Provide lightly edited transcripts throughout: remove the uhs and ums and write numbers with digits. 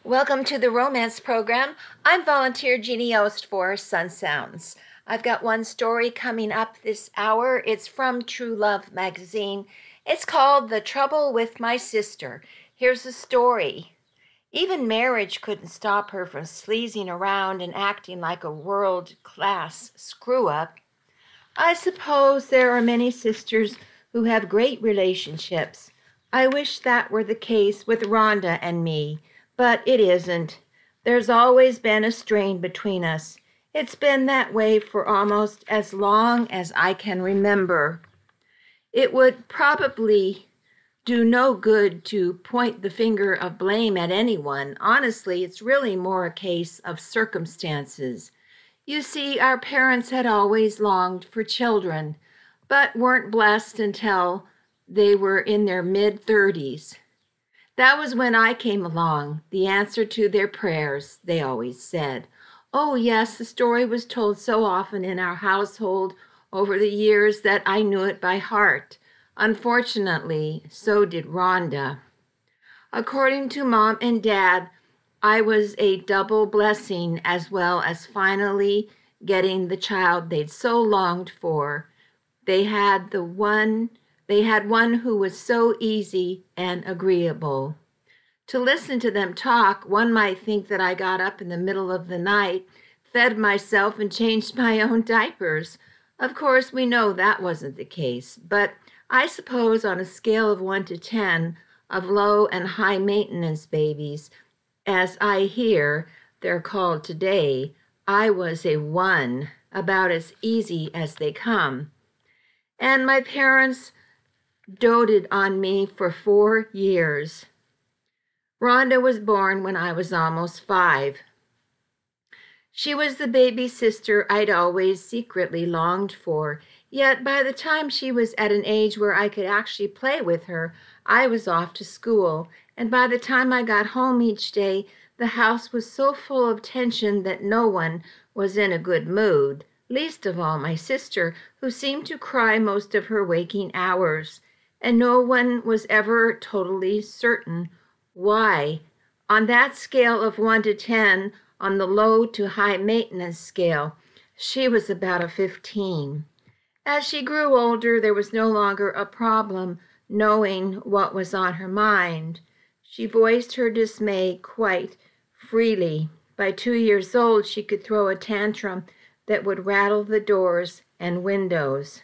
Welcome to the romance program. I'm volunteer Jeannie Yost for Sun Sounds. I've got one story coming up this hour. It's from True Love magazine. It's called The Trouble with My Sister. Here's the story. Even marriage couldn't stop her from sleazing around and acting like a world-class screw-up. I suppose there are many sisters who have great relationships. I wish that were the case with Rhonda and me. But it isn't. There's always been a strain between us. It's been that way for almost as long as I can remember. It would probably do no good to point the finger of blame at anyone. Honestly, it's really more a case of circumstances. You see, our parents had always longed for children, but weren't blessed until they were in their mid-30s. That was when I came along, the answer to their prayers, they always said. Oh, yes, the story was told so often in our household over the years that I knew it by heart. Unfortunately, so did Rhonda. According to Mom and Dad, I was a double blessing as well as finally getting the child they'd so longed for. They had one who was so easy and agreeable. To listen to them talk, one might think that I got up in the middle of the night, fed myself, and changed my own diapers. Of course, we know that wasn't the case, but I suppose on a scale of 1 to 10 of low and high maintenance babies, as I hear they're called today, I was a 1, about as easy as they come. And my parents doted on me for 4 years. Rhonda was born when I was almost 5. She was the baby sister I'd always secretly longed for, yet by the time she was at an age where I could actually play with her, I was off to school, and by the time I got home each day, the house was so full of tension that no one was in a good mood, least of all my sister, who seemed to cry most of her waking hours. And no one was ever totally certain why. On that scale of 1 to 10, on the low to high maintenance scale, she was about a 15. As she grew older, there was no longer a problem knowing what was on her mind. She voiced her dismay quite freely. By 2 years old, she could throw a tantrum that would rattle the doors and windows.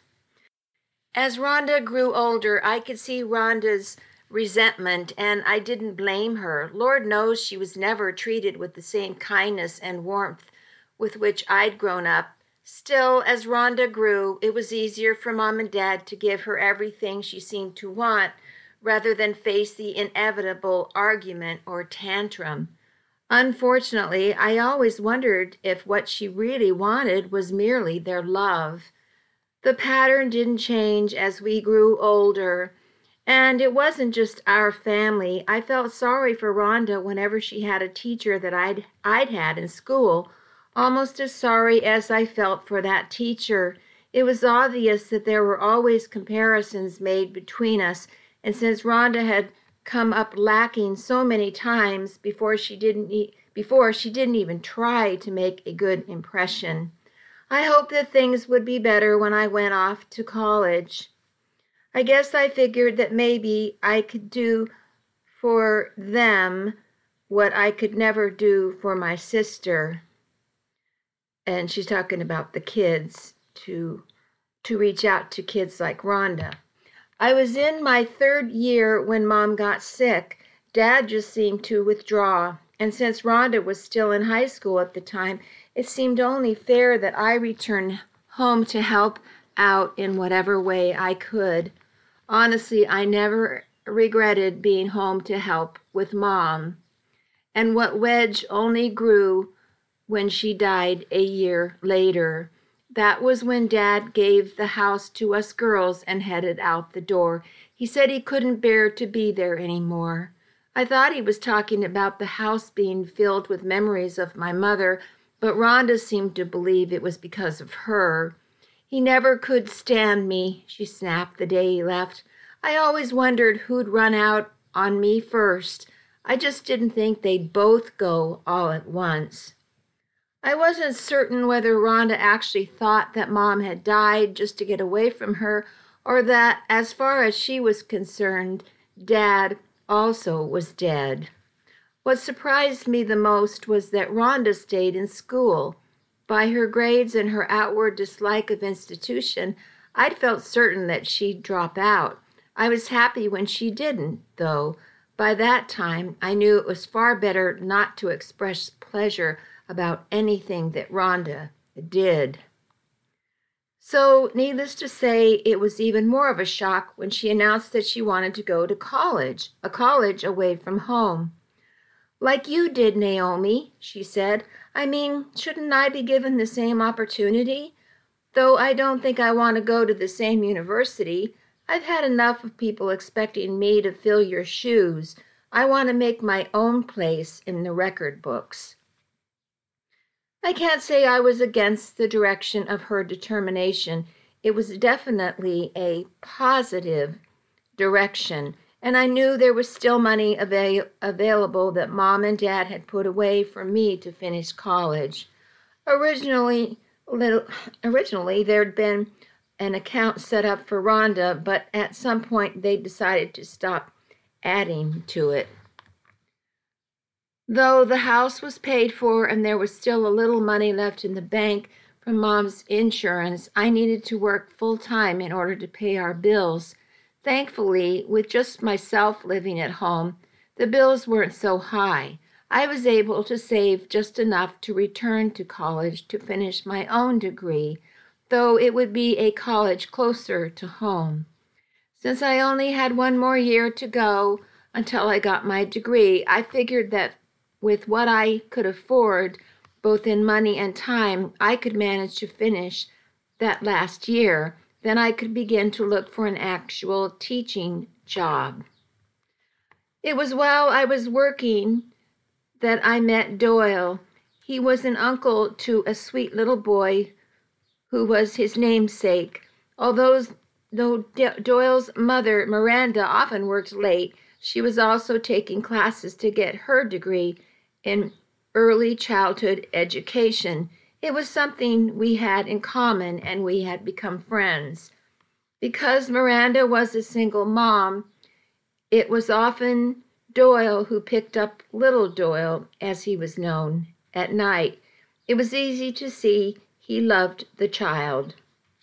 As Rhonda grew older, I could see Rhonda's resentment, and I didn't blame her. Lord knows she was never treated with the same kindness and warmth with which I'd grown up. Still, as Rhonda grew, it was easier for Mom and Dad to give her everything she seemed to want rather than face the inevitable argument or tantrum. Unfortunately, I always wondered if what she really wanted was merely their love. The pattern didn't change as we grew older, and it wasn't just our family. I felt sorry for Rhonda whenever she had a teacher that I'd had in school, almost as sorry as I felt for that teacher. It was obvious that there were always comparisons made between us, and since Rhonda had come up lacking so many times before she didn't even try to make a good impression. I hoped that things would be better when I went off to college. I guess I figured that maybe I could do for them what I could never do for my sister. And she's talking about the kids, to reach out to kids like Rhonda. I was in my 3rd year when Mom got sick. Dad just seemed to withdraw. And since Rhonda was still in high school at the time, it seemed only fair that I return home to help out in whatever way I could. Honestly, I never regretted being home to help with Mom. And what wedge only grew when she died a year later. That was when Dad gave the house to us girls and headed out the door. He said he couldn't bear to be there anymore. I thought he was talking about the house being filled with memories of my mother, but Rhonda seemed to believe it was because of her. He never could stand me, she snapped the day he left. I always wondered who'd run out on me first. I just didn't think they'd both go all at once. I wasn't certain whether Rhonda actually thought that Mom had died just to get away from her, or that, as far as she was concerned, Dad also was dead. What surprised me the most was that Rhonda stayed in school. By her grades and her outward dislike of institution, I'd felt certain that she'd drop out. I was happy when she didn't, though. By that time, I knew it was far better not to express pleasure about anything that Rhonda did. So, needless to say, it was even more of a shock when she announced that she wanted to go to college, a college away from home. Like you did, Naomi, she said. I mean, shouldn't I be given the same opportunity? Though I don't think I want to go to the same university. I've had enough of people expecting me to fill your shoes. I want to make my own place in the record books. I can't say I was against the direction of her determination. It was definitely a positive direction, and I knew there was still money available that Mom and Dad had put away for me to finish college. Originally, there'd been an account set up for Rhonda, but at some point they decided to stop adding to it. Though the house was paid for and there was still a little money left in the bank from Mom's insurance, I needed to work full-time in order to pay our bills. Thankfully, with just myself living at home, the bills weren't so high. I was able to save just enough to return to college to finish my own degree, though it would be a college closer to home. Since I only had one more year to go until I got my degree, I figured that with what I could afford, both in money and time, I could manage to finish that last year. Then I could begin to look for an actual teaching job. It was while I was working that I met Doyle. He was an uncle to a sweet little boy who was his namesake. Though Doyle's mother, Miranda, often worked late, she was also taking classes to get her degree in early childhood education. It was something we had in common, and we had become friends. Because Miranda was a single mom, it was often Doyle who picked up little Doyle, as he was known, at night. It was easy to see he loved the child.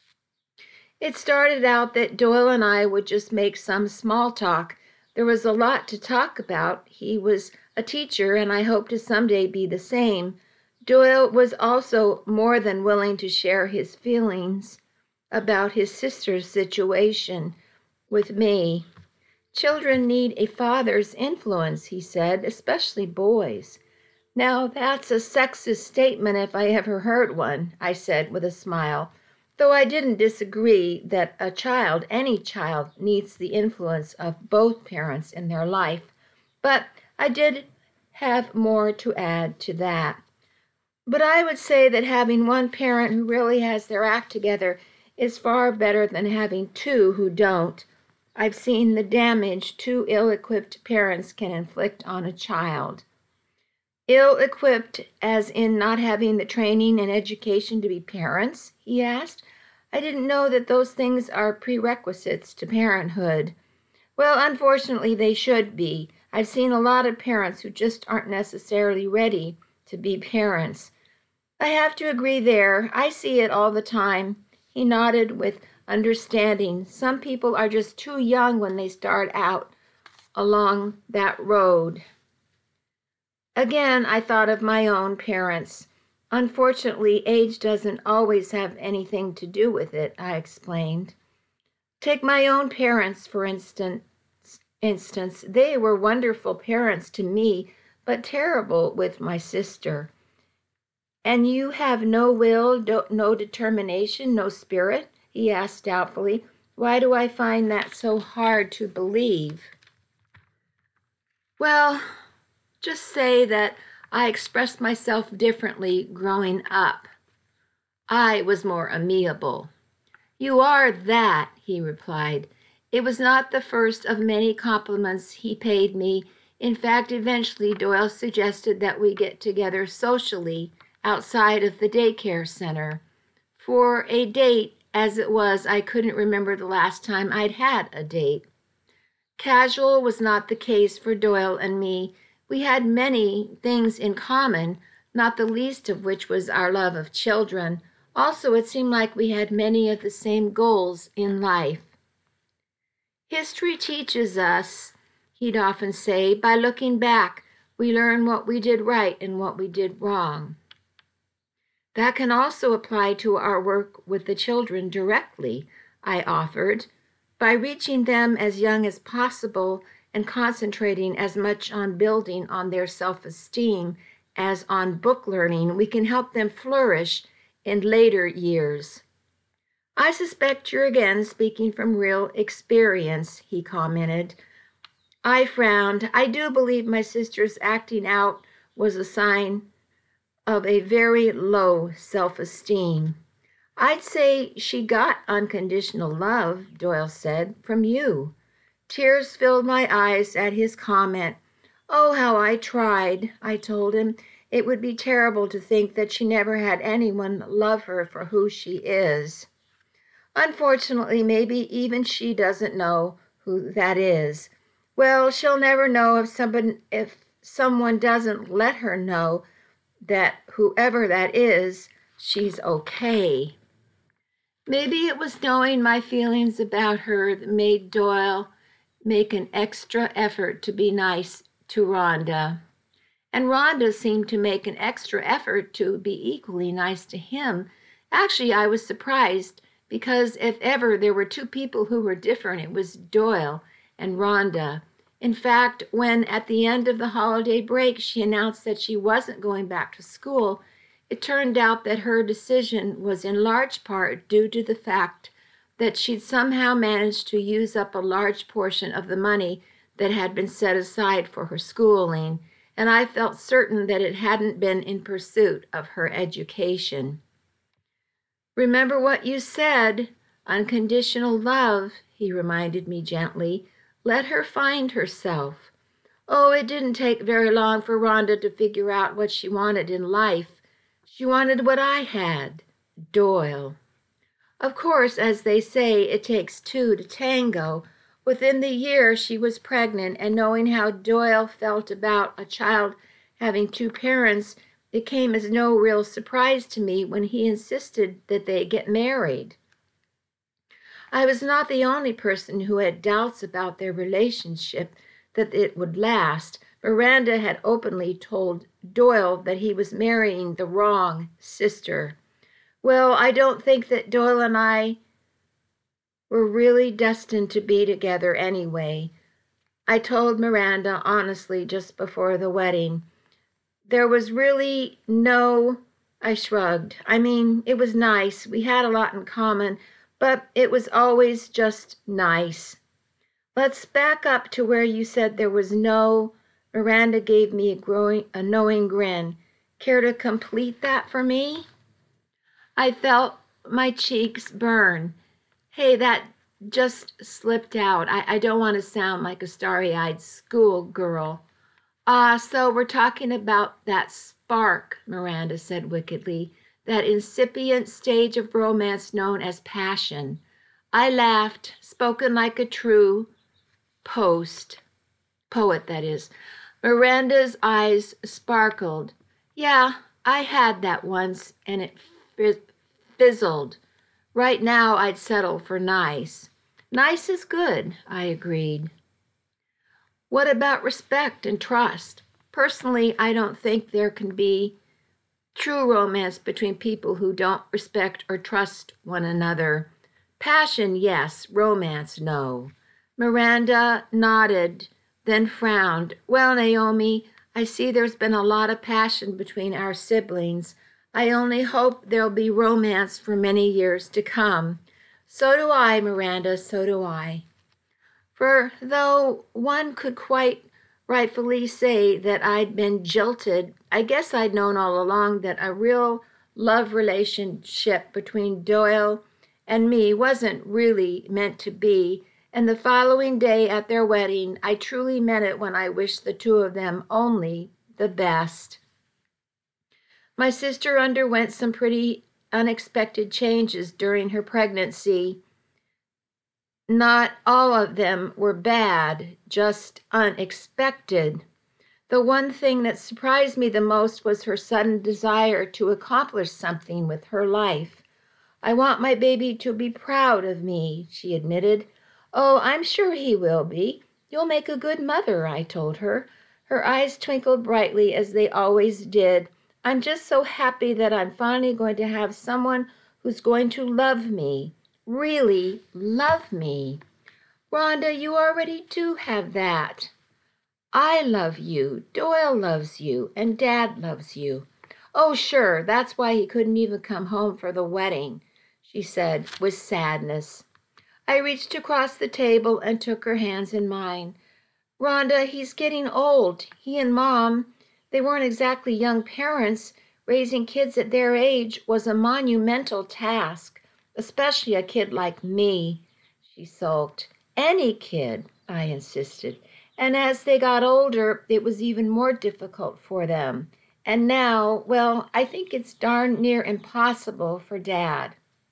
It started out that Doyle and I would just make some small talk. There was a lot to talk about. He was a teacher, and I hoped to someday be the same. Doyle was also more than willing to share his feelings about his sister's situation with me. Children need a father's influence, he said, especially boys. Now, that's a sexist statement if I ever heard one, I said with a smile, though I didn't disagree that any child, needs the influence of both parents in their life. But I did have more to add to that. But I would say that having one parent who really has their act together is far better than having two who don't. I've seen the damage two ill-equipped parents can inflict on a child. Ill-equipped as in not having the training and education to be parents? He asked. I didn't know that those things are prerequisites to parenthood. Well, unfortunately, they should be. I've seen a lot of parents who just aren't necessarily ready to be parents. I have to agree there. I see it all the time. He nodded with understanding. Some people are just too young when they start out along that road. Again, I thought of my own parents. Unfortunately, age doesn't always have anything to do with it, I explained. Take my own parents, for instance. They were wonderful parents to me, but terrible with my sister. And you have no will, no determination, no spirit? He asked doubtfully. Why do I find that so hard to believe? Well, just say that I expressed myself differently growing up. I was more amiable. You are that, he replied. It was not the first of many compliments he paid me. In fact, eventually Doyle suggested that we get together socially outside of the daycare center. For a date, as it was, I couldn't remember the last time I'd had a date. Casual was not the case for Doyle and me. We had many things in common, not the least of which was our love of children. Also, it seemed like we had many of the same goals in life. History teaches us, he'd often say, by looking back, we learn what we did right and what we did wrong. That can also apply to our work with the children directly, I offered. By reaching them as young as possible and concentrating as much on building on their self-esteem as on book learning, we can help them flourish in later years. I suspect you're again speaking from real experience, he commented. I frowned. I do believe my sister's acting out was a sign of a very low self-esteem. I'd say she got unconditional love, Doyle said, from you. Tears filled my eyes at his comment. Oh, how I tried, I told him. It would be terrible to think that she never had anyone love her for who she is. Unfortunately, maybe even she doesn't know who that is. Well, she'll never know if someone doesn't let her know that whoever that is, she's okay. Maybe it was knowing my feelings about her that made Doyle make an extra effort to be nice to Rhonda. And Rhonda seemed to make an extra effort to be equally nice to him. Actually, I was surprised because if ever there were two people who were different, it was Doyle and Rhonda. In fact, when at the end of the holiday break she announced that she wasn't going back to school, it turned out that her decision was in large part due to the fact that she'd somehow managed to use up a large portion of the money that had been set aside for her schooling, and I felt certain that it hadn't been in pursuit of her education. Remember what you said, unconditional love, he reminded me gently. Let her find herself. Oh, it didn't take very long for Rhonda to figure out what she wanted in life. She wanted what I had, Doyle. Of course, as they say, it takes two to tango. Within the year she was pregnant, and knowing how Doyle felt about a child having two parents, it came as no real surprise to me when he insisted that they get married. I was not the only person who had doubts about their relationship, that it would last. Miranda had openly told Doyle that he was marrying the wrong sister. Well, I don't think that Doyle and I were really destined to be together anyway. I told Miranda honestly just before the wedding. There was really no... I shrugged. I mean, it was nice. We had a lot in common, but it was always just nice. Let's back up to where you said there was no... Miranda gave me a knowing grin. Care to complete that for me? I felt my cheeks burn. Hey, that just slipped out. I don't want to sound like a starry-eyed schoolgirl. So we're talking about that spark, Miranda said wickedly, that incipient stage of romance known as passion. I laughed, spoken like a true poet, that is. Miranda's eyes sparkled. Yeah, I had that once, and it fizzled. Right now, I'd settle for nice. Nice is good, I agreed. What about respect and trust? Personally, I don't think there can be true romance between people who don't respect or trust one another. Passion, yes. Romance, no. Miranda nodded, then frowned. Well, Naomi, I see there's been a lot of passion between our siblings. I only hope there'll be romance for many years to come. So do I, Miranda, so do I. For though one could quite rightfully say that I'd been jilted, I guess I'd known all along that a real love relationship between Doyle and me wasn't really meant to be, And the following day at their wedding, I truly meant it when I wished the two of them only the best. My sister underwent some pretty unexpected changes during her pregnancy. Not all of them were bad, just unexpected. The one thing that surprised me the most was her sudden desire to accomplish something with her life. I want my baby to be proud of me, she admitted. Oh, I'm sure he will be. You'll make a good mother, I told her. Her eyes twinkled brightly as they always did. I'm just so happy that I'm finally going to have someone who's going to love me, really love me. Rhonda, you already do have that. I love you, Doyle loves you, and Dad loves you. Oh, sure, that's why he couldn't even come home for the wedding, she said with sadness. I reached across the table and took her hands in mine. Rhonda, he's getting old. He and Mom, they weren't exactly young parents. Raising kids at their age was a monumental task, especially a kid like me, she sulked. Any kid, I insisted. And as they got older, it was even more difficult for them. And now, well, I think it's darn near impossible for Dad.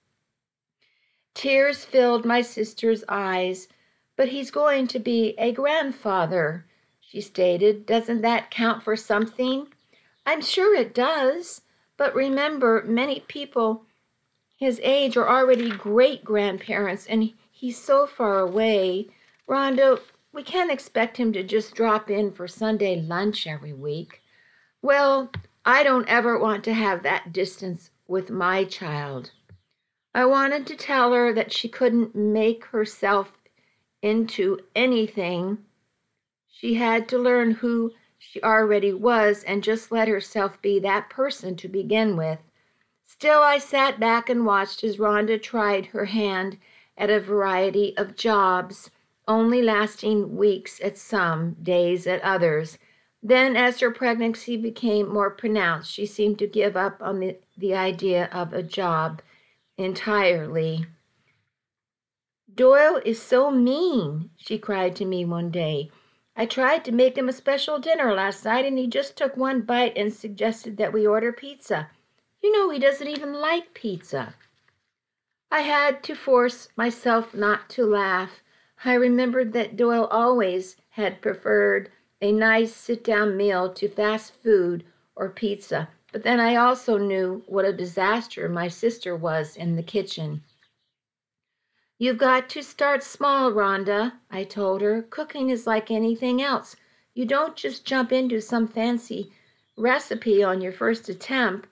Tears filled my sister's eyes. But he's going to be a grandfather, she stated. Doesn't that count for something? I'm sure it does. But remember, many people his age are already great-grandparents, and he's so far away. Rhonda, we can't expect him to just drop in for Sunday lunch every week. Well, I don't ever want to have that distance with my child. I wanted to tell her that she couldn't make herself into anything. She had to learn who she already was and just let herself be that person to begin with. Still, I sat back and watched as Rhonda tried her hand at a variety of jobs, only lasting weeks at some, days at others. Then, as her pregnancy became more pronounced, she seemed to give up on the idea of a job entirely. Doyle is so mean, she cried to me one day. I tried to make him a special dinner last night, and he just took one bite and suggested that we order pizza. You know he doesn't even like pizza. I had to force myself not to laugh. I remembered that Doyle always had preferred a nice sit-down meal to fast food or pizza, but then I also knew what a disaster my sister was in the kitchen. You've got to start small, Rhonda, I told her. Cooking is like anything else. You don't just jump into some fancy recipe on your first attempt.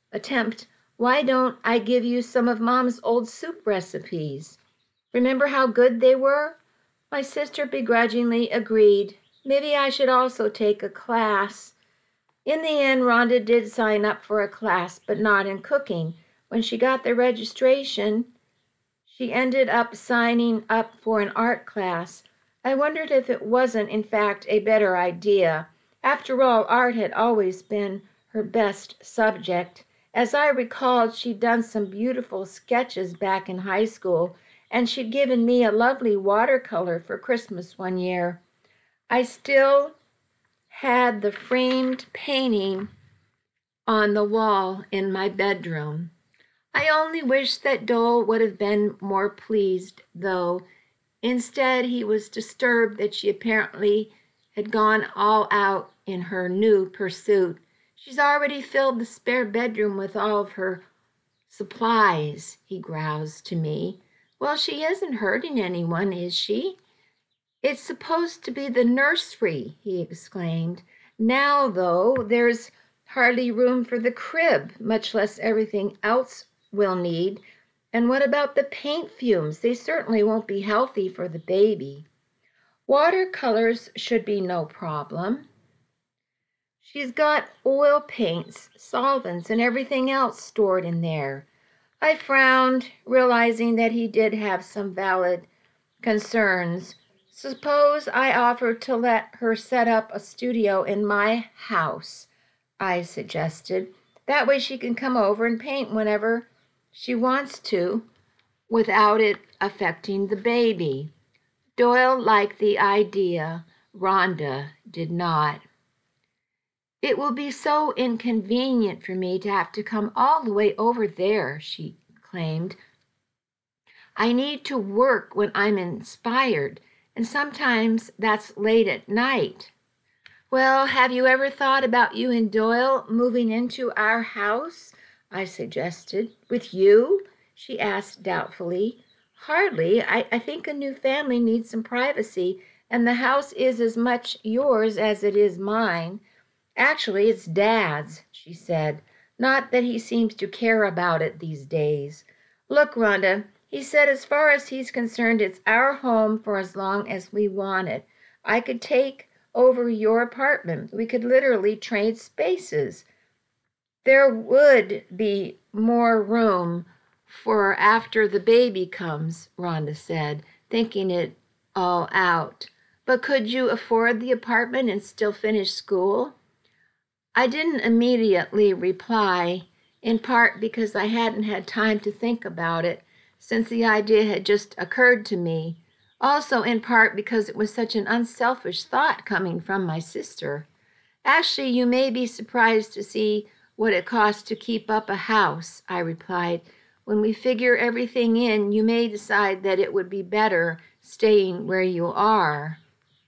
Why don't I give you some of Mom's old soup recipes? Remember how good they were? My sister begrudgingly agreed. Maybe I should also take a class. In the end, Rhonda did sign up for a class, but not in cooking. When she got the registration, she ended up signing up for an art class. I wondered if it wasn't, in fact, a better idea. After all, art had always been her best subject. As I recalled, she'd done some beautiful sketches back in high school, and she'd given me a lovely watercolor for Christmas one year. I still had the framed painting on the wall in my bedroom. I only wish that Doyle would have been more pleased, though. Instead, he was disturbed that she apparently had gone all out in her new pursuit. She's already filled the spare bedroom with all of her supplies, he growls to me. Well, she isn't hurting anyone, is she? It's supposed to be the nursery, he exclaimed. Now, though, there's hardly room for the crib, much less everything else we'll need. And what about the paint fumes? They certainly won't be healthy for the baby. Watercolors should be no problem. She's got oil paints, solvents, and everything else stored in there. I frowned, realizing that he did have some valid concerns. Suppose I offered to let her set up a studio in my house, I suggested. That way she can come over and paint whenever she wants to, without it affecting the baby. Doyle liked the idea. Rhonda did not. "It will be so inconvenient for me to have to come all the way over there," she claimed. "I need to work when I'm inspired, and sometimes that's late at night." "Well, have you ever thought about you and Doyle moving into our house?" I suggested. "With you?" she asked doubtfully. "Hardly. I think a new family needs some privacy, and the house is as much yours as it is mine. Actually, it's Dad's," she said. "Not that he seems to care about it these days. Look, Rhonda, he said as far as he's concerned, it's our home for as long as we want it. I could take over your apartment. We could literally trade spaces. There would be more room for after the baby comes," Rhonda said, thinking it all out. "But could you afford the apartment and still finish school?" I didn't immediately reply, in part because I hadn't had time to think about it, since the idea had just occurred to me. Also, in part because it was such an unselfish thought coming from my sister. "Actually, you may be surprised to see what it costs to keep up a house," I replied. "When we figure everything in, you may decide that it would be better staying where you are."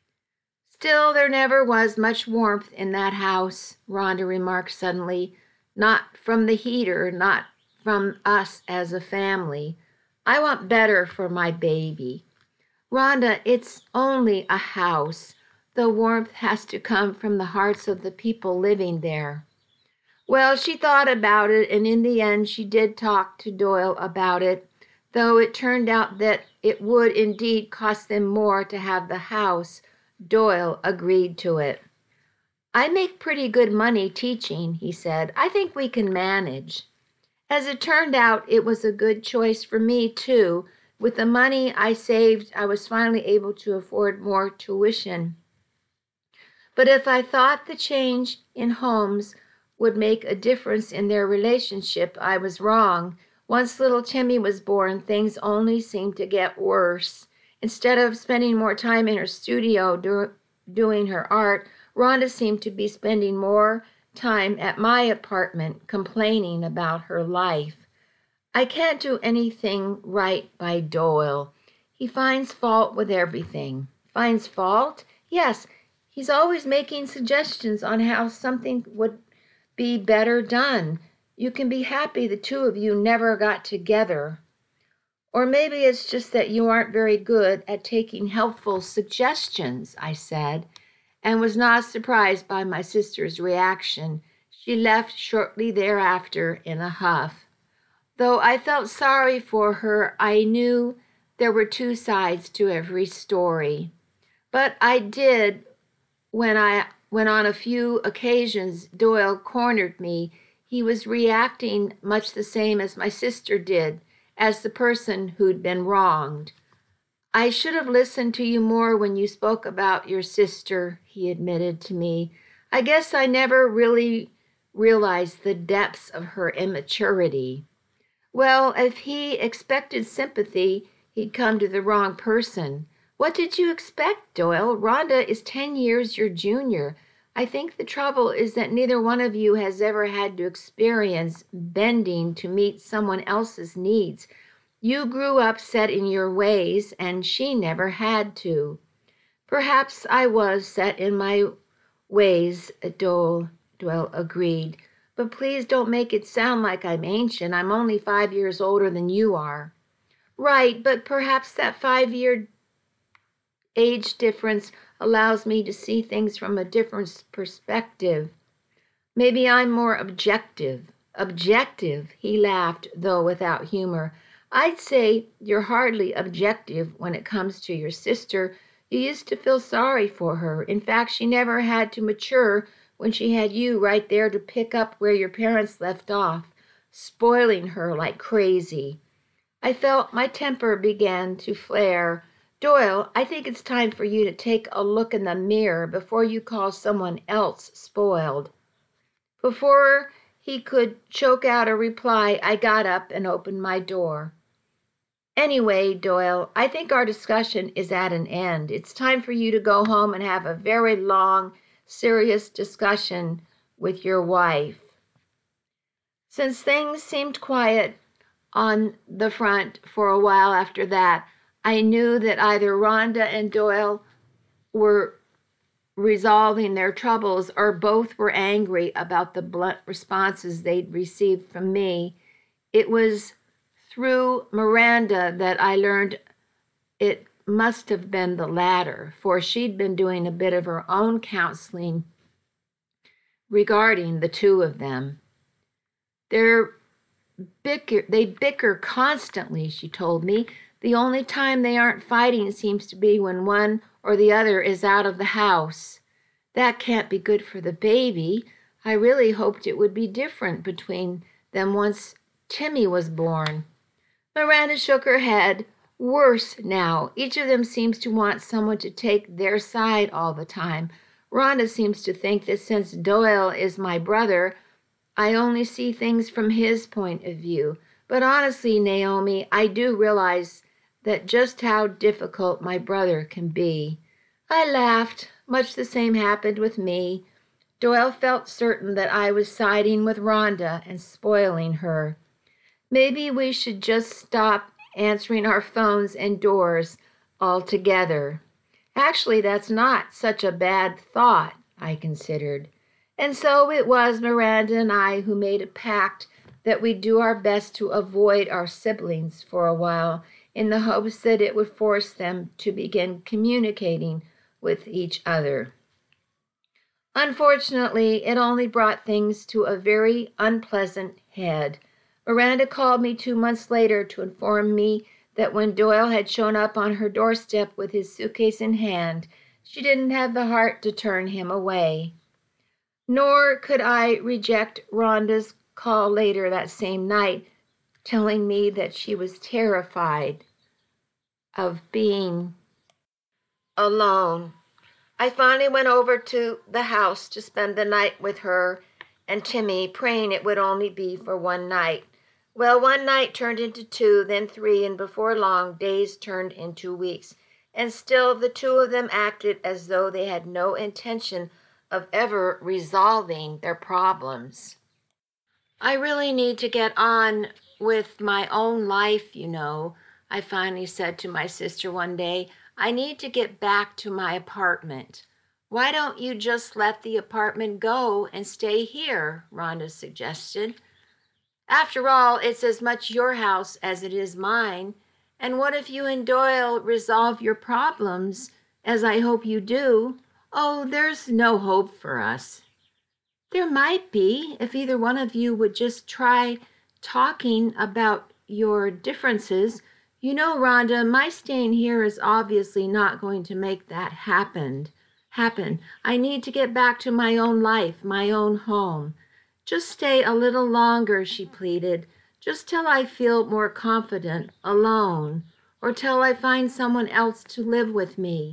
"Still, there never was much warmth in that house," Rhonda remarked suddenly. "Not from the heater, not from us as a family. I want better for my baby." "Rhonda, it's only a house. The warmth has to come from the hearts of the people living there." Well, she thought about it, and in the end she did talk to Doyle about it, though it turned out that it would indeed cost them more to have the house. Doyle agreed to it. "I make pretty good money teaching," he said. "I think we can manage." As it turned out, it was a good choice for me, too. With the money I saved, I was finally able to afford more tuition. But if I thought the change in homes would make a difference in their relationship, I was wrong. Once little Timmy was born, things only seemed to get worse. Instead of spending more time in her studio doing her art, Rhonda seemed to be spending more time at my apartment complaining about her life. I can't do anything right by Doyle. He finds fault with everything. Finds fault? Yes, he's always making suggestions on how something would be better done. You can be happy the two of you never got together. Or maybe it's just that you aren't very good at taking helpful suggestions," I said, and was not surprised by my sister's reaction. She left shortly thereafter in a huff. Though I felt sorry for her, I knew there were two sides to every story. But I did, when on a few occasions Doyle cornered me, he was reacting much the same as my sister did, as the person who'd been wronged. "I should have listened to you more when you spoke about your sister," he admitted to me. "I guess I never really realized the depths of her immaturity." Well, if he expected sympathy, he'd come to the wrong person. "What did you expect, Doyle? Rhonda is 10 years your junior. I think the trouble is that neither one of you has ever had to experience bending to meet someone else's needs. You grew up set in your ways, and she never had to." "Perhaps I was set in my ways," Doyle agreed. "But please don't make it sound like I'm ancient. I'm only 5 years older than you are." "Right, but perhaps that 5-year age difference allows me to see things from a different perspective. Maybe I'm more objective." "Objective?" He laughed, though without humor. "I'd say you're hardly objective when it comes to your sister. You used to feel sorry for her. In fact, she never had to mature when she had you right there to pick up where your parents left off, spoiling her like crazy." I felt my temper began to flare. "Doyle, I think it's time for you to take a look in the mirror before you call someone else spoiled." Before he could choke out a reply, I got up and opened my door. Anyway, Doyle, I think our discussion is at an end. It's time for you to go home and have a very long, serious discussion with your wife. Since things seemed quiet on the front for a while after that, I knew that either Rhonda and Doyle were resolving their troubles or both were angry about the blunt responses they'd received from me. It was through Miranda that I learned it must have been the latter, for she'd been doing a bit of her own counseling regarding the two of them. They bicker constantly, she told me. The only time they aren't fighting seems to be when one or the other is out of the house. That can't be good for the baby. I really hoped it would be different between them once Timmy was born. Miranda shook her head. Worse now. Each of them seems to want someone to take their side all the time. Rhonda seems to think that since Doyle is my brother, I only see things from his point of view. But honestly, Naomi, I do realize that just how difficult my brother can be. I laughed. Much the same happened with me. Doyle felt certain that I was siding with Rhonda and spoiling her. Maybe we should just stop answering our phones and doors altogether. Actually, that's not such a bad thought, I considered. And so it was Miranda and I who made a pact that we'd do our best to avoid our siblings for a while in the hopes that it would force them to begin communicating with each other. Unfortunately, it only brought things to a very unpleasant head. Miranda called me 2 months later to inform me that when Doyle had shown up on her doorstep with his suitcase in hand, she didn't have the heart to turn him away. Nor could I reject Rhonda's call later that same night, telling me that she was terrified of being alone. I finally went over to the house to spend the night with her and Timmy, praying it would only be for one night. Well, one night turned into 2, then 3, and before long, days turned into weeks. And still the two of them acted as though they had no intention of ever resolving their problems. I really need to get on with my own life, I finally said to my sister one day. I need to get back to my apartment. Why don't you just let the apartment go and stay here? Rhonda suggested. After all, it's as much your house as it is mine. And what if you and Doyle resolve your problems, as I hope you do? Oh, there's no hope for us. There might be, if either one of you would just try talking about your differences. Rhonda, my staying here is obviously not going to make that happen. I need to get back to my own life, my own home. Just stay a little longer, she pleaded, just till I feel more confident, alone, or till I find someone else to live with me.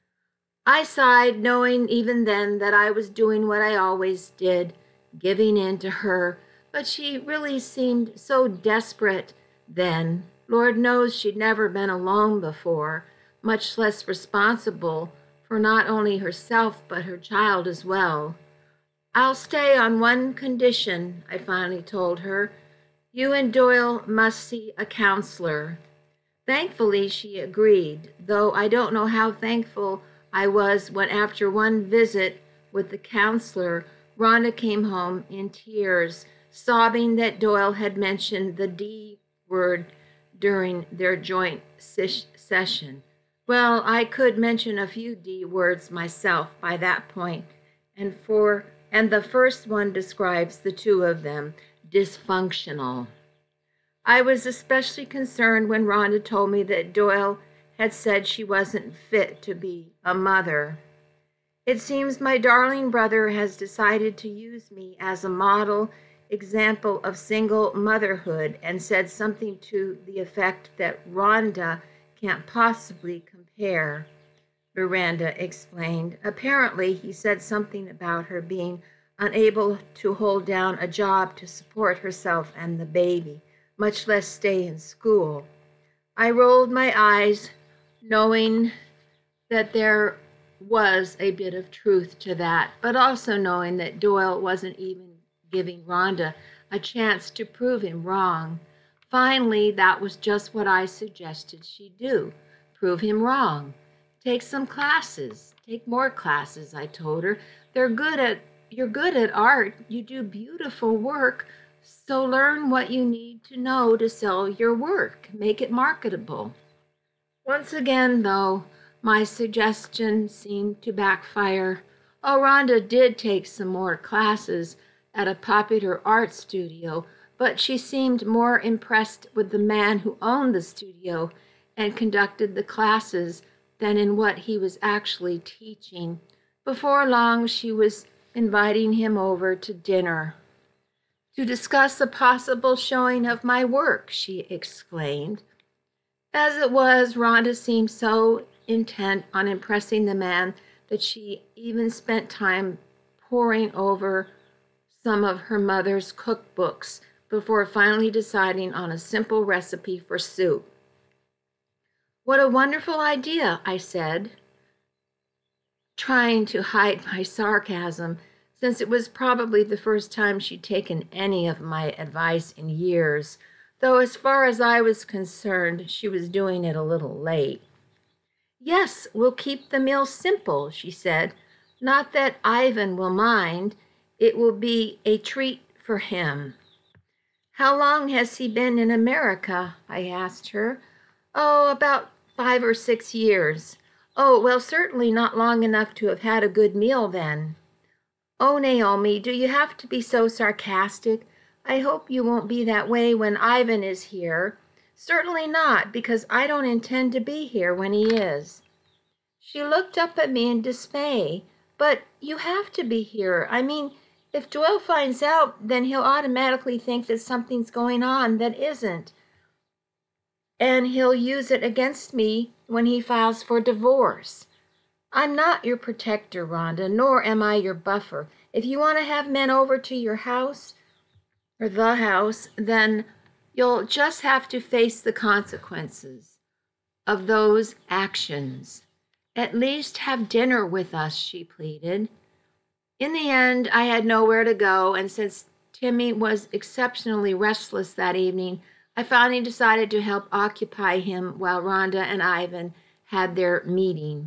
I sighed, knowing even then that I was doing what I always did, giving in to her, but she really seemed so desperate then. Lord knows she'd never been alone before, much less responsible for not only herself but her child as well. I'll stay on one condition, I finally told her. You and Doyle must see a counselor. Thankfully, she agreed, though I don't know how thankful I was when after one visit with the counselor, Rhonda came home in tears, sobbing that Doyle had mentioned the D word during their joint session. Well, I could mention a few D words myself by that point, and the first one describes the two of them, dysfunctional. I was especially concerned when Rhonda told me that Doyle had said she wasn't fit to be a mother. It seems my darling brother has decided to use me as a model example of single motherhood and said something to the effect that Rhonda can't possibly compare. Miranda explained. Apparently, he said something about her being unable to hold down a job to support herself and the baby, much less stay in school. I rolled my eyes, knowing that there was a bit of truth to that, but also knowing that Doyle wasn't even giving Rhonda a chance to prove him wrong. Finally, that was just what I suggested she do. Prove him wrong. Take some classes. Take more classes, I told her. You're good at art. You do beautiful work. So learn what you need to know to sell your work. Make it marketable. Once again, though, my suggestion seemed to backfire. Oh, Rhonda did take some more classes at a popular art studio, but she seemed more impressed with the man who owned the studio and conducted the classes than in what he was actually teaching. Before long, she was inviting him over to dinner. To discuss a possible showing of my work, she exclaimed. As it was, Rhonda seemed so intent on impressing the man that she even spent time poring over some of her mother's cookbooks before finally deciding on a simple recipe for soup. What a wonderful idea, I said, trying to hide my sarcasm, since it was probably the first time she'd taken any of my advice in years, though as far as I was concerned, she was doing it a little late. Yes, we'll keep the meal simple, she said. Not that Ivan will mind. It will be a treat for him. How long has he been in America? I asked her. Oh, about 5 or 6 years. Oh, well, certainly not long enough to have had a good meal then. Oh, Naomi, do you have to be so sarcastic? I hope you won't be that way when Ivan is here. Certainly not, because I don't intend to be here when he is. She looked up at me in dismay. But you have to be here. I mean, if Doyle finds out, then he'll automatically think that something's going on that isn't. And he'll use it against me when he files for divorce. I'm not your protector, Rhonda, nor am I your buffer. If you want to have men over to your house, or the house, then you'll just have to face the consequences of those actions. At least have dinner with us, she pleaded. In the end, I had nowhere to go, and since Timmy was exceptionally restless that evening, I finally decided to help occupy him while Rhonda and Ivan had their meeting.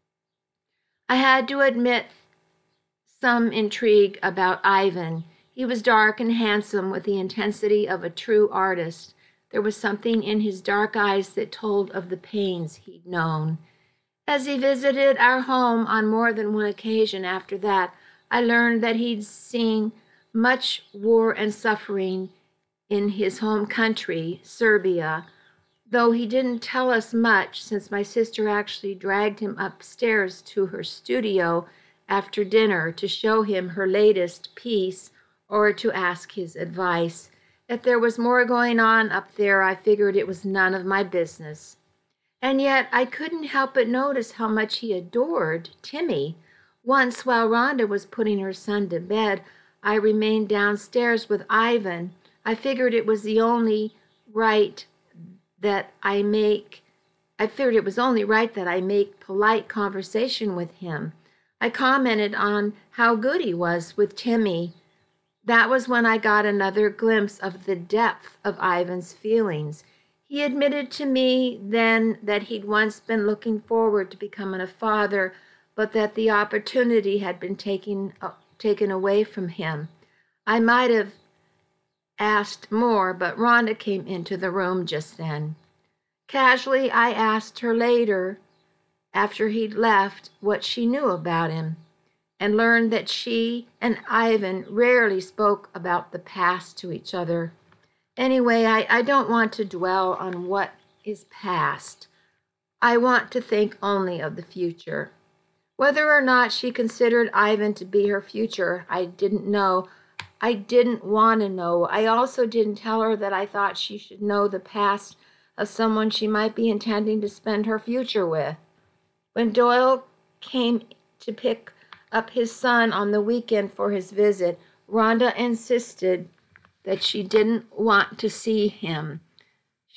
I had to admit some intrigue about Ivan. He was dark and handsome with the intensity of a true artist. There was something in his dark eyes that told of the pains he'd known. As he visited our home on more than one occasion after that, I learned that he'd seen much war and suffering in his home country, Serbia, though he didn't tell us much since my sister actually dragged him upstairs to her studio after dinner to show him her latest piece or to ask his advice. If there was more going on up there, I figured it was none of my business. And yet I couldn't help but notice how much he adored Timmy. Once, while Rhonda was putting her son to bed, I remained downstairs with Ivan. I figured it was only right that I make polite conversation with him. I commented on how good he was with Timmy. That was when I got another glimpse of the depth of Ivan's feelings. He admitted to me then that he'd once been looking forward to becoming a father, but that the opportunity had been taken away from him. I might have asked more, but Rhonda came into the room just then. Casually, I asked her later, after he'd left, what she knew about him, and learned that she and Ivan rarely spoke about the past to each other. Anyway, I don't want to dwell on what is past. I want to think only of the future. Whether or not she considered Ivan to be her future, I didn't know. I didn't want to know. I also didn't tell her that I thought she should know the past of someone she might be intending to spend her future with. When Doyle came to pick up his son on the weekend for his visit, Rhonda insisted that she didn't want to see him.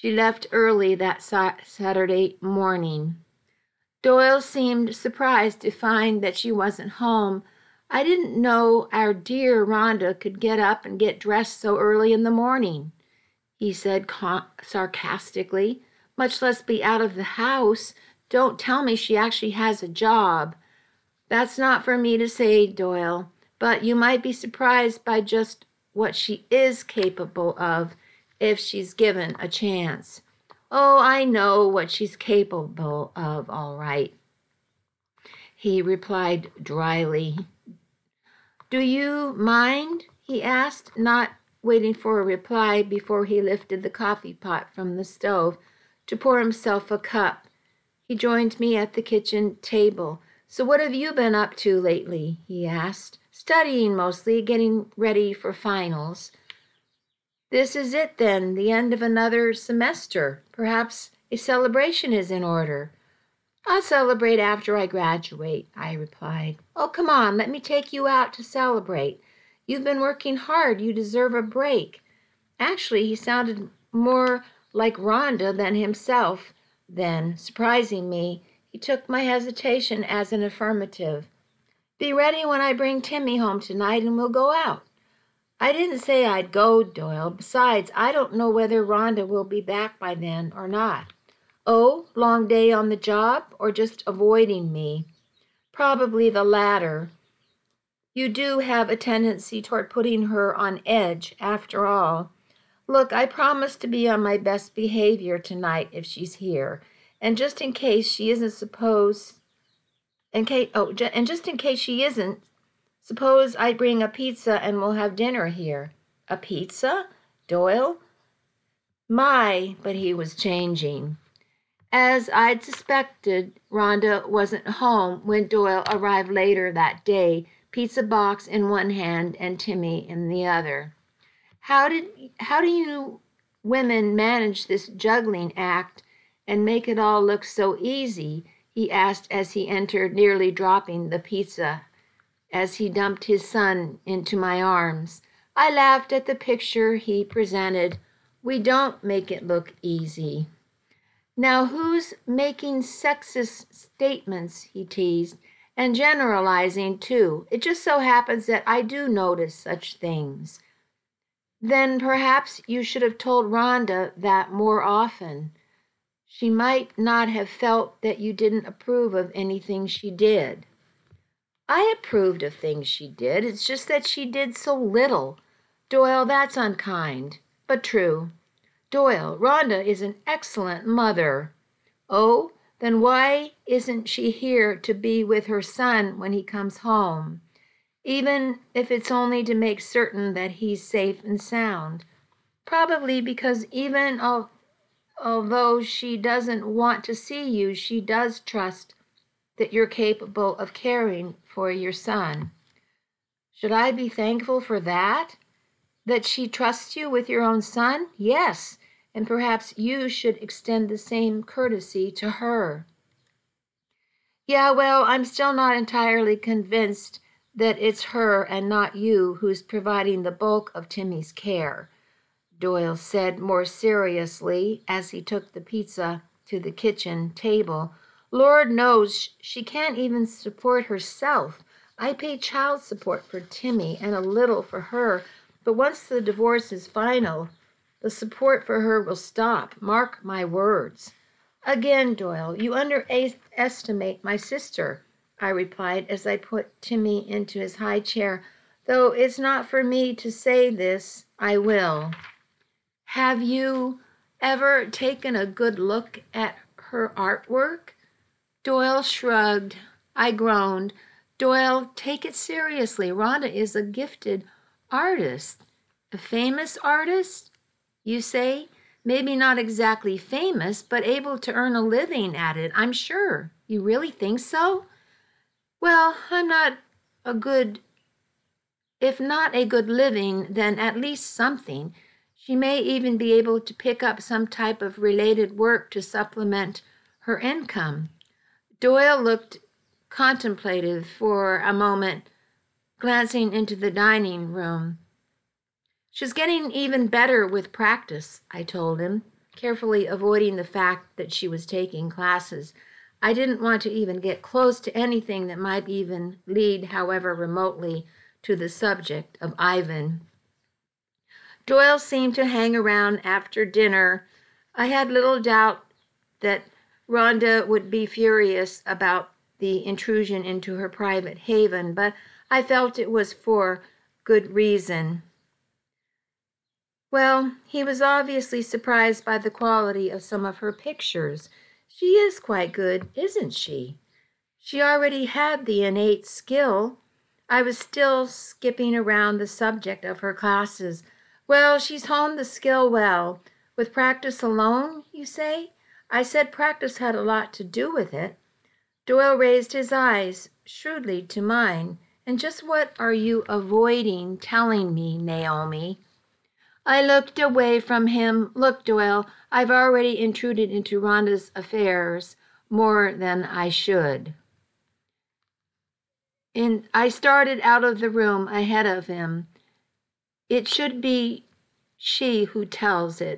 She left early that Saturday morning. Doyle seemed surprised to find that she wasn't home. I didn't know our dear Rhonda could get up and get dressed so early in the morning, he said sarcastically, much less be out of the house. Don't tell me she actually has a job. That's not for me to say, Doyle, but you might be surprised by just what she is capable of if she's given a chance. Oh, I know what she's capable of, all right, he replied dryly. Do you mind? He asked, not waiting for a reply before he lifted the coffee pot from the stove to pour himself a cup. He joined me at the kitchen table. So what have you been up to lately? He asked. Studying mostly, getting ready for finals. This is it then, the end of another semester. Perhaps a celebration is in order. I'll celebrate after I graduate, I replied. Oh, come on, let me take you out to celebrate. You've been working hard. You deserve a break. Actually, he sounded more like Rhonda than himself. Then, surprising me, he took my hesitation as an affirmative. Be ready when I bring Timmy home tonight and we'll go out. I didn't say I'd go, Doyle. Besides, I don't know whether Rhonda will be back by then or not. Oh, long day on the job or just avoiding me? Probably the latter. You do have a tendency toward putting her on edge, after all. Look, I promise to be on my best behavior tonight if she's here. And just in case she isn't suppose she isn't, suppose I bring a pizza and we'll have dinner here. A pizza? Doyle? But he was changing. As I'd suspected, Rhonda wasn't home when Doyle arrived later that day, pizza box in one hand and Timmy in the other. How do you women manage this juggling act and make it all look so easy? He asked as he entered, nearly dropping the pizza as he dumped his son into my arms. I laughed at the picture he presented. We don't make it look easy. Now who's making sexist statements, he teased, and generalizing too? It just so happens that I do notice such things. Then perhaps you should have told Rhonda that more often. She might not have felt that you didn't approve of anything she did. I approved of things she did. It's just that she did so little. Doyle, that's unkind, but true. Doyle, Rhonda is an excellent mother. Oh, then why isn't she here to be with her son when he comes home? Even if it's only to make certain that he's safe and sound. Probably because even although she doesn't want to see you, she does trust that you're capable of caring for your son. Should I be thankful for that? That she trusts you with your own son? Yes, and perhaps you should extend the same courtesy to her. Yeah, well, I'm still not entirely convinced that it's her and not you who's providing the bulk of Timmy's care, Doyle said more seriously as he took the pizza to the kitchen table. Lord knows she can't even support herself. I pay child support for Timmy and a little for her, but once the divorce is final, the support for her will stop. Mark my words. Again, Doyle, you underestimate my sister, I replied as I put Timmy into his high chair. Though it's not for me to say this, I will. Have you ever taken a good look at her artwork? Doyle shrugged. I groaned. Doyle, take it seriously. Rhonda is a gifted artist. A famous artist, you say? Maybe not exactly famous, but able to earn a living at it, I'm sure. You really think so? Well, if not a good living, then at least something. She may even be able to pick up some type of related work to supplement her income. Doyle looked contemplative for a moment, glancing into the dining room. She's getting even better with practice, I told him. carefully avoiding the fact that she was taking classes. I didn't want to even get close to anything that might even lead, however remotely, to the subject of Ivan. Doyle seemed to hang around after dinner. I had little doubt that Rhonda would be furious about the intrusion into her private haven, but I felt it was for good reason. Well, he was obviously surprised by the quality of some of her pictures. She is quite good, isn't she? She already had the innate skill. I was still skipping around the subject of her classes. Well, she's honed the skill well. With practice alone, you say? I said practice had a lot to do with it. Doyle raised his eyes shrewdly to mine. And just what are you avoiding telling me, Naomi? I looked away from him. Look, Doyle, I've already intruded into Rhonda's affairs more than I should. And I started out of the room ahead of him. It should be she who tells it.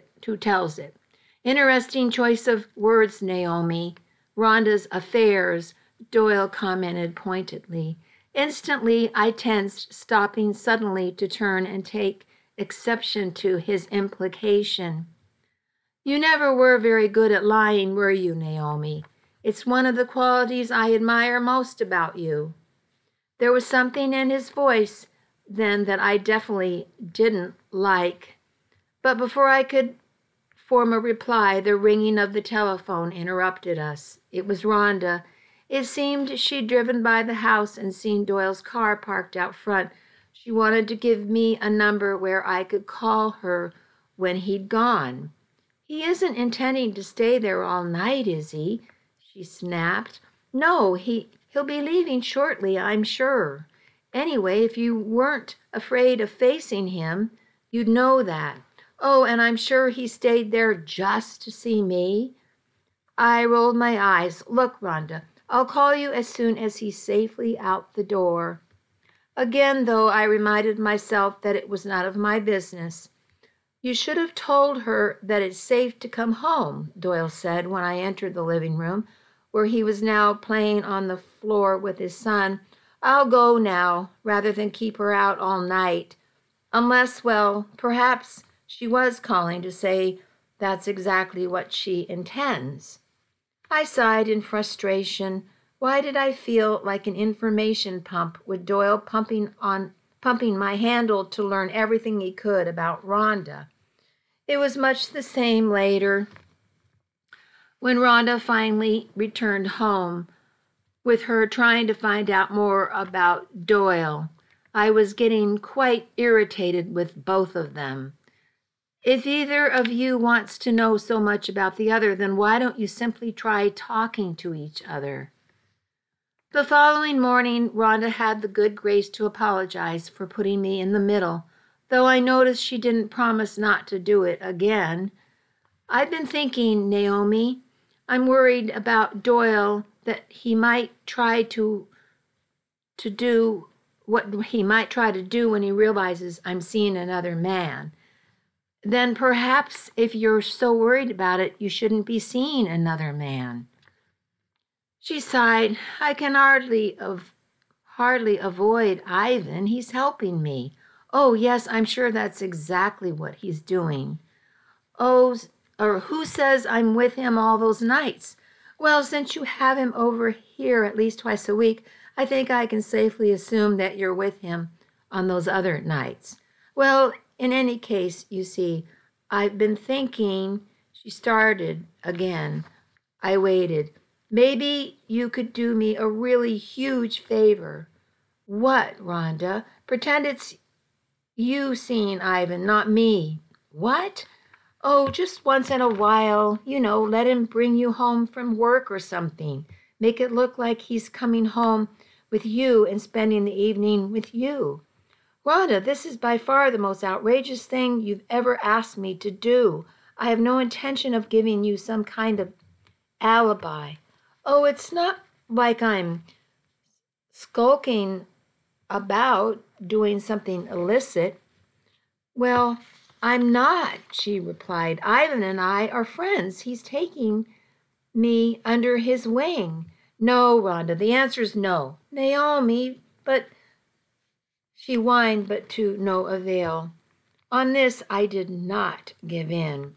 Interesting choice of words, Naomi. Rhonda's affairs, Doyle commented pointedly. Instantly, I tensed, stopping suddenly to turn and take exception to his implication. You never were very good at lying, were you, Naomi? It's one of the qualities I admire most about you. There was something in his voice then that I definitely didn't like. But before I could form a reply, the ringing of the telephone interrupted us. It was Rhonda. It seemed she'd driven by the house and seen Doyle's car parked out front. She wanted to give me a number where I could call her when he'd gone. He isn't intending to stay there all night, is he? She snapped. No, he'll be leaving shortly, I'm sure. Anyway, if you weren't afraid of facing him, you'd know that. Oh, and I'm sure he stayed there just to see me. I rolled my eyes. Look, Rhonda, I'll call you as soon as he's safely out the door. Again, though, I reminded myself that it was none of my business. You should have told her that it's safe to come home, Doyle said when I entered the living room, where he was now playing on the floor with his son. I'll go now, rather than keep her out all night. Unless, well, perhaps she was calling to say that's exactly what she intends. I sighed in frustration. Why did I feel like an information pump with Doyle pumping my handle to learn everything he could about Rhonda? It was much the same later, when Rhonda finally returned home, with her trying to find out more about Doyle. I was getting quite irritated with both of them. If either of you wants to know so much about the other, then why don't you simply try talking to each other? The following morning, Rhonda had the good grace to apologize for putting me in the middle, though I noticed she didn't promise not to do it again. I've been thinking, Naomi, I'm worried about Doyle, that he might try to do what he might try to do when he realizes I'm seeing another man. Then perhaps if you're so worried about it, you shouldn't be seeing another man. She sighed. I can hardly avoid Ivan. He's helping me. Oh, yes, I'm sure that's exactly what he's doing. Oh, or who says I'm with him all those nights? Well, since you have him over here at least twice a week, I think I can safely assume that you're with him on those other nights. Well, in any case, you see, I've been thinking, she started again. I waited. Maybe you could do me a really huge favor. What, Rhonda? Pretend it's you seeing Ivan, not me. What? Oh, just once in a while, let him bring you home from work or something. Make it look like he's coming home with you and spending the evening with you. Rhonda, this is by far the most outrageous thing you've ever asked me to do. I have no intention of giving you some kind of alibi. Oh, it's not like I'm skulking about doing something illicit. Well, I'm not, she replied. Ivan and I are friends. He's taking me under his wing. No, Rhonda, the answer is no. Naomi, but she whined, but to no avail. On this, I did not give in.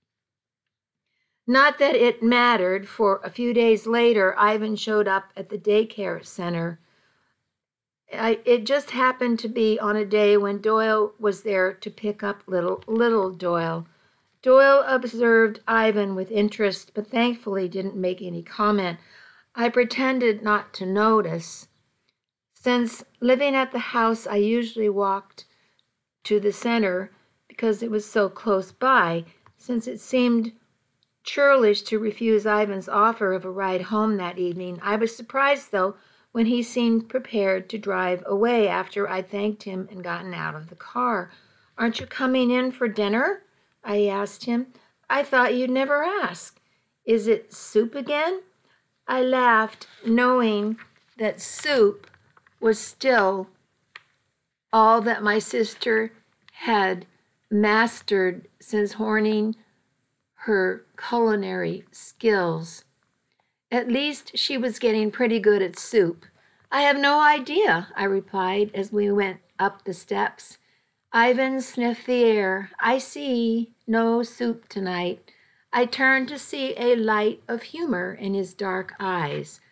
Not that it mattered, for a few days later, Ivan showed up at the daycare center. It just happened to be on a day when Doyle was there to pick up little Doyle. Doyle observed Ivan with interest, but thankfully didn't make any comment. I pretended not to notice. Since living at the house, I usually walked to the center because it was so close by, since it seemed churlish to refuse Ivan's offer of a ride home that evening. I was surprised, though, when he seemed prepared to drive away after I'd thanked him and gotten out of the car. Aren't you coming in for dinner? I asked him. I thought you'd never ask. Is it soup again? I laughed, knowing that soup was still all that my sister had mastered since honing her culinary skills. At least she was getting pretty good at soup. I have no idea, I replied as we went up the steps. Ivan sniffed the air. I see no soup tonight. I turned to see a light of humor in his dark eyes.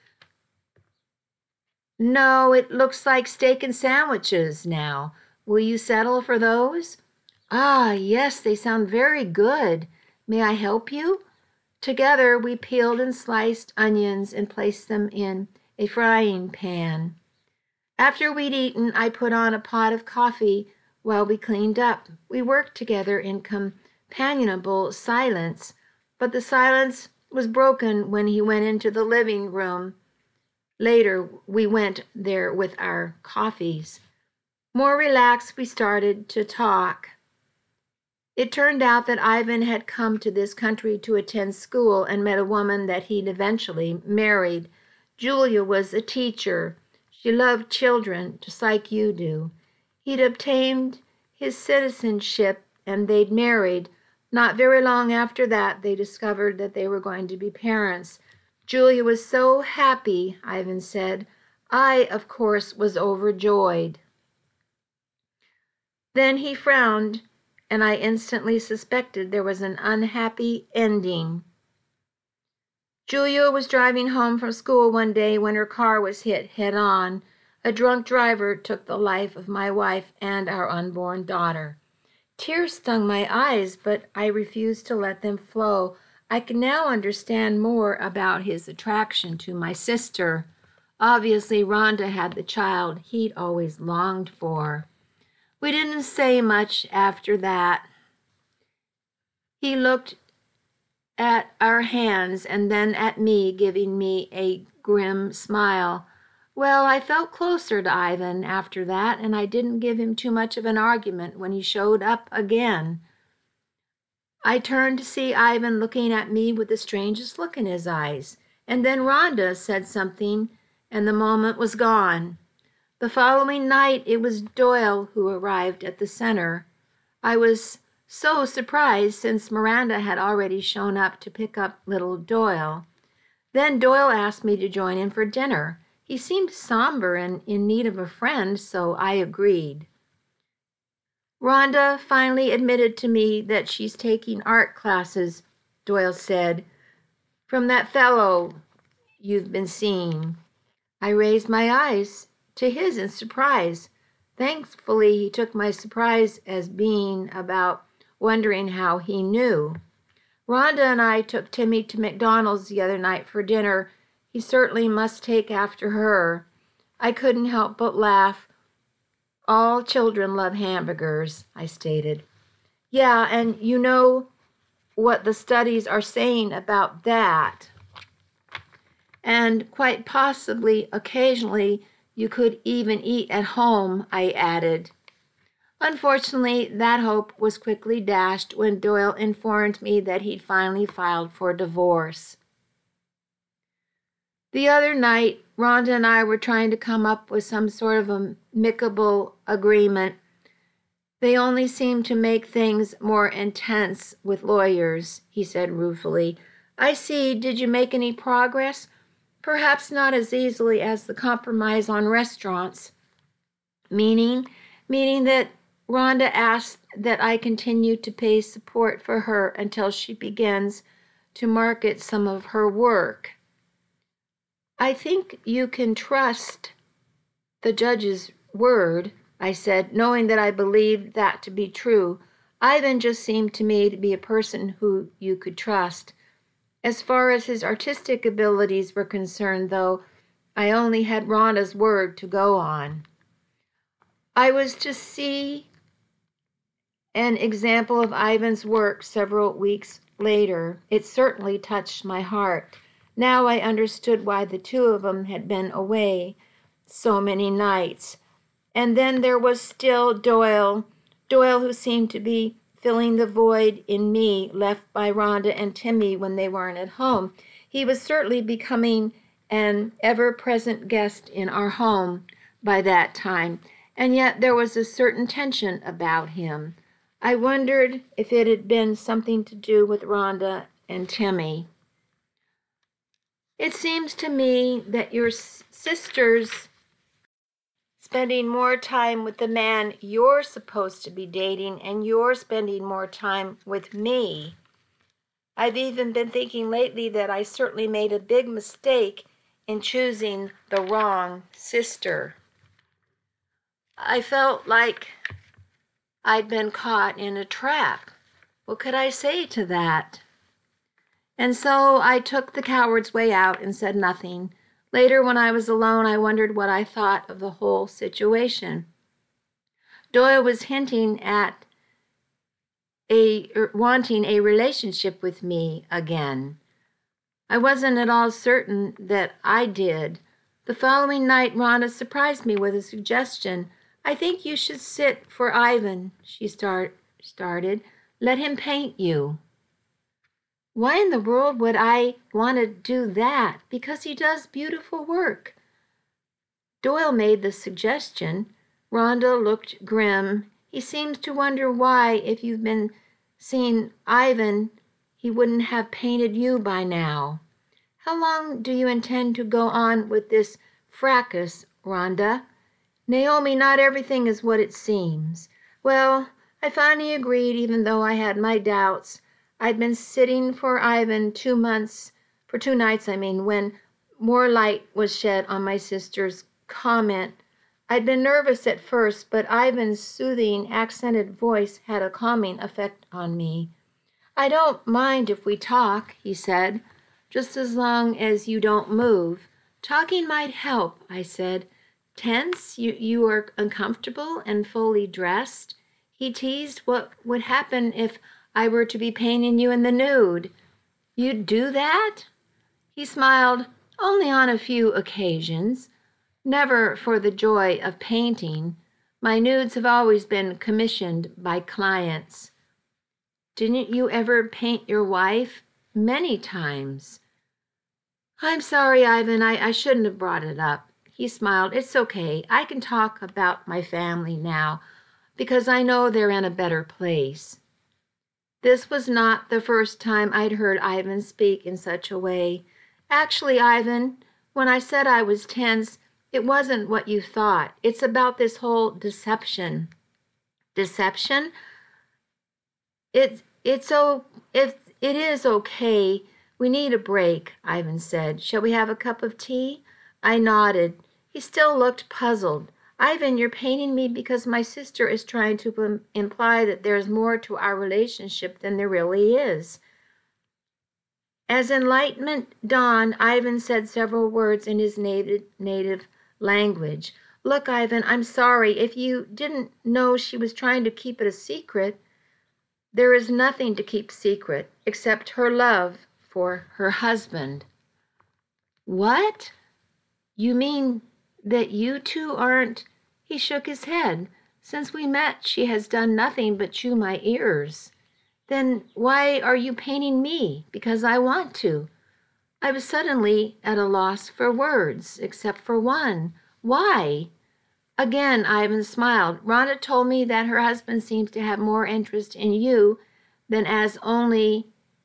No, it looks like steak and sandwiches now. Will you settle for those? Ah, yes, they sound very good. May I help you? Together we peeled and sliced onions and placed them in a frying pan. After we'd eaten, I put on a pot of coffee while we cleaned up. We worked together in companionable silence, but the silence was broken when he went into the living room. Later, we went there with our coffees. More relaxed, we started to talk. It turned out that Ivan had come to this country to attend school and met a woman that he'd eventually married. Julia was a teacher. She loved children, just like you do. He'd obtained his citizenship and they'd married. Not very long after that, they discovered that they were going to be parents. Julia was so happy, Ivan said. I, of course, was overjoyed. Then he frowned, and I instantly suspected there was an unhappy ending. Julia was driving home from school one day when her car was hit head-on. A drunk driver took the life of my wife and our unborn daughter. Tears stung my eyes, but I refused to let them flow. I can now understand more about his attraction to my sister. Obviously, Rhonda had the child he'd always longed for. We didn't say much after that. He looked at our hands and then at me, giving me a grim smile. Well, I felt closer to Ivan after that, and I didn't give him too much of an argument when he showed up again. I turned to see Ivan looking at me with the strangest look in his eyes, and then Rhonda said something, and the moment was gone. The following night, it was Doyle who arrived at the center. I was so surprised since Miranda had already shown up to pick up little Doyle. Then Doyle asked me to join him for dinner. He seemed somber and in need of a friend, so I agreed. Rhonda finally admitted to me that she's taking art classes, Doyle said, from that fellow you've been seeing. I raised my eyes to his in surprise. Thankfully, he took my surprise as being about wondering how he knew. Rhonda and I took Timmy to McDonald's the other night for dinner. He certainly must take after her. I couldn't help but laugh. All children love hamburgers, I stated. Yeah, and you know what the studies are saying about that. And quite possibly, occasionally, you could even eat at home, I added. Unfortunately, that hope was quickly dashed when Doyle informed me that he'd finally filed for divorce. The other night, Rhonda and I were trying to come up with some sort of amicable agreement. They only seem to make things more intense with lawyers, he said ruefully. I see. Did you make any progress? Perhaps not as easily as the compromise on restaurants. Meaning that Rhonda asked that I continue to pay support for her until she begins to market some of her work. I think you can trust the judge's word, I said, knowing that I believed that to be true. Ivan just seemed to me to be a person who you could trust. As far as his artistic abilities were concerned, though, I only had Rhonda's word to go on. I was to see an example of Ivan's work several weeks later. It certainly touched my heart. Now I understood why the two of them had been away so many nights. And then there was still Doyle who seemed to be filling the void in me left by Rhonda and Timmy when they weren't at home. He was certainly becoming an ever-present guest in our home by that time, and yet there was a certain tension about him. I wondered if it had been something to do with Rhonda and Timmy. It seems to me that your sister's spending more time with the man you're supposed to be dating, and you're spending more time with me. I've even been thinking lately that I certainly made a big mistake in choosing the wrong sister. I felt like I'd been caught in a trap. What could I say to that? And so I took the coward's way out and said nothing. Later, when I was alone, I wondered what I thought of the whole situation. Doyle was hinting at wanting a relationship with me again. I wasn't at all certain that I did. The following night, Rhonda surprised me with a suggestion. I think you should sit for Ivan, she started. Let him paint you. Why in the world would I want to do that? Because he does beautiful work. Doyle made the suggestion. Rhonda looked grim. He seems to wonder why, if you've been seeing Ivan, he wouldn't have painted you by now. How long do you intend to go on with this fracas, Rhonda? Naomi, not everything is what it seems. Well, I finally agreed, even though I had my doubts. I'd been sitting for Ivan 2 nights, when more light was shed on my sister's comment. I'd been nervous at first, but Ivan's soothing, accented voice had a calming effect on me. I don't mind if we talk, he said, just as long as you don't move. Talking might help, I said. Tense? You are uncomfortable and fully dressed? He teased. What would happen if I were to be painting you in the nude? You'd do that? He smiled. Only on a few occasions. Never for the joy of painting. My nudes have always been commissioned by clients. Didn't you ever paint your wife? Many times. I'm sorry, Ivan. I shouldn't have brought it up. He smiled. It's okay. I can talk about my family now because I know they're in a better place. This was not the first time I'd heard Ivan speak in such a way. Actually, Ivan, when I said I was tense, it wasn't what you thought. It's about this whole deception. Deception? If it is okay, we need a break, Ivan said. Shall we have a cup of tea? I nodded. He still looked puzzled. Ivan, you're painting me because my sister is trying to imply that there's more to our relationship than there really is. As enlightenment dawned, Ivan said several words in his native language. Look, Ivan, I'm sorry. If you didn't know she was trying to keep it a secret, there is nothing to keep secret except her love for her husband. What? You mean that you two aren't? He shook his head. Since we met, she has done nothing but chew my ears. Then why are you painting me? Because I want to. I was suddenly at a loss for words, except for one. Why? Again, Ivan smiled. Rhonda told me that her husband seems to have more interest in you than as only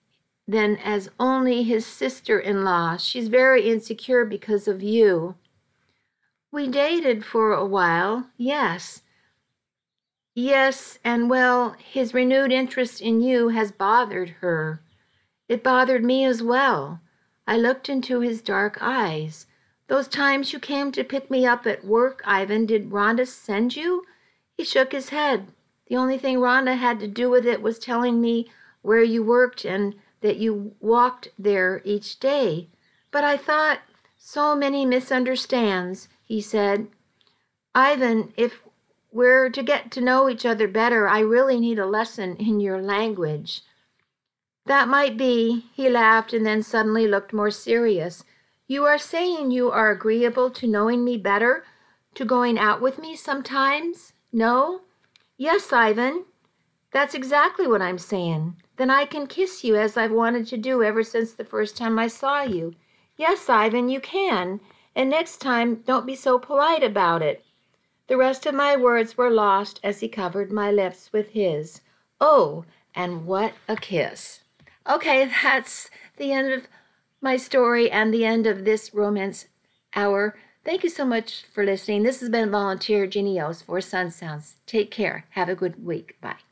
his sister-in-law. She's very insecure because of you. We dated for a while, yes. Yes, and well, his renewed interest in you has bothered her. It bothered me as well. I looked into his dark eyes. Those times you came to pick me up at work, Ivan, did Rhonda send you? He shook his head. The only thing Rhonda had to do with it was telling me where you worked and that you walked there each day. But I thought, so many misunderstands, he said. Ivan, if we're to get to know each other better, I really need a lesson in your language. That might be, he laughed and then suddenly looked more serious. You are saying you are agreeable to knowing me better, to going out with me sometimes? No? Yes, Ivan. That's exactly what I'm saying. Then I can kiss you as I've wanted to do ever since the first time I saw you. Yes, Ivan, you can. And next time, don't be so polite about it. The rest of my words were lost as he covered my lips with his. Oh, and what a kiss. Okay, that's the end of my story and the end of this romance hour. Thank you so much for listening. This has been Volunteer Jeannie Yost for Sun Sounds. Take care. Have a good week. Bye.